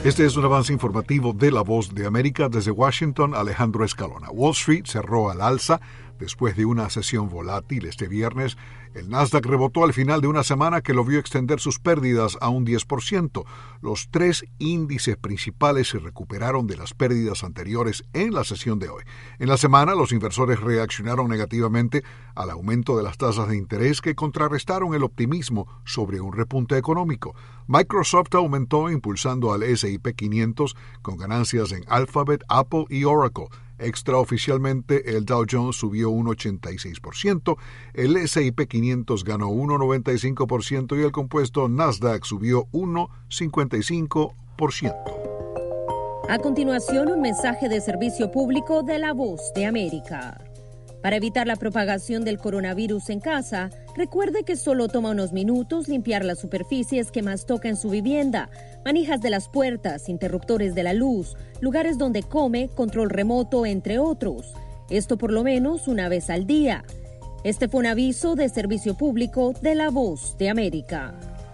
Este es un avance informativo de La Voz de América. Desde Washington, Alejandro Escalona. Wall Street cerró al alza después de una sesión volátil este viernes. El Nasdaq rebotó al final de una semana que lo vio extender sus pérdidas a un 10%. Los tres índices principales se recuperaron de las pérdidas anteriores en la sesión de hoy. En la semana, los inversores reaccionaron negativamente al aumento de las tasas de interés que contrarrestaron el optimismo sobre un repunte económico. Microsoft aumentó impulsando al S&P 500 con ganancias en Alphabet, Apple y Oracle. Extraoficialmente, el Dow Jones subió un 86%, el S&P 500 ganó 1,95% y el compuesto Nasdaq subió 1,55%. A continuación, un mensaje de servicio público de La Voz de América. Para evitar la propagación del coronavirus en casa, recuerde que solo toma unos minutos limpiar las superficies que más toca en su vivienda, manijas de las puertas, interruptores de la luz, lugares donde come, control remoto, entre otros. Esto por lo menos una vez al día. Este fue un aviso de servicio público de La Voz de América.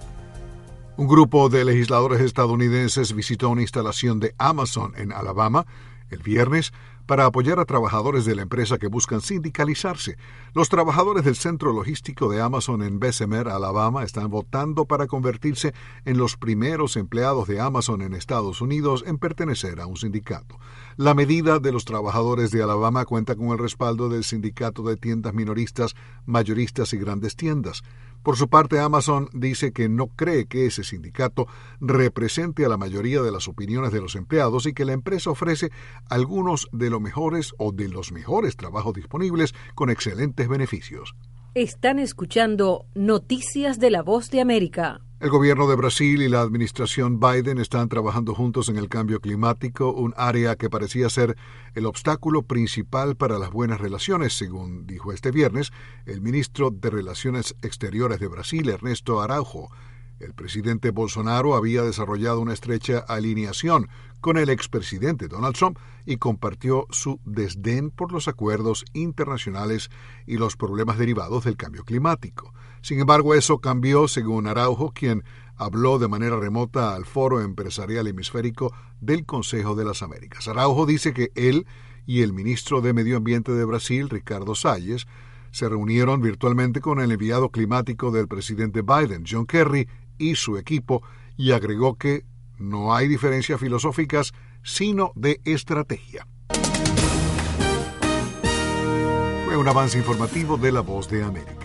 Un grupo de legisladores estadounidenses visitó una instalación de Amazon en Alabama el viernes para apoyar a trabajadores de la empresa que buscan sindicalizarse. Los trabajadores del centro logístico de Amazon en Bessemer, Alabama, están votando para convertirse en los primeros empleados de Amazon en Estados Unidos en pertenecer a un sindicato. La medida de los trabajadores de Alabama cuenta con el respaldo del sindicato de tiendas minoristas, mayoristas y grandes tiendas. Por su parte, Amazon dice que no cree que ese sindicato represente a la mayoría de las opiniones de los empleados y que la empresa ofrece algunos de los mejores trabajos disponibles con excelentes beneficios. Están escuchando Noticias de La Voz de América. El gobierno de Brasil y la administración Biden están trabajando juntos en el cambio climático, un área que parecía ser el obstáculo principal para las buenas relaciones, según dijo este viernes el ministro de Relaciones Exteriores de Brasil, Ernesto Araújo. El presidente Bolsonaro había desarrollado una estrecha alineación con el expresidente Donald Trump y compartió su desdén por los acuerdos internacionales y los problemas derivados del cambio climático. Sin embargo, eso cambió, según Araújo, quien habló de manera remota al Foro Empresarial Hemisférico del Consejo de las Américas. Araújo dice que él y el ministro de Medio Ambiente de Brasil, Ricardo Salles, se reunieron virtualmente con el enviado climático del presidente Biden, John Kerry, y su equipo, y agregó que no hay diferencias filosóficas, sino de estrategia. Fue un avance informativo de La Voz de América.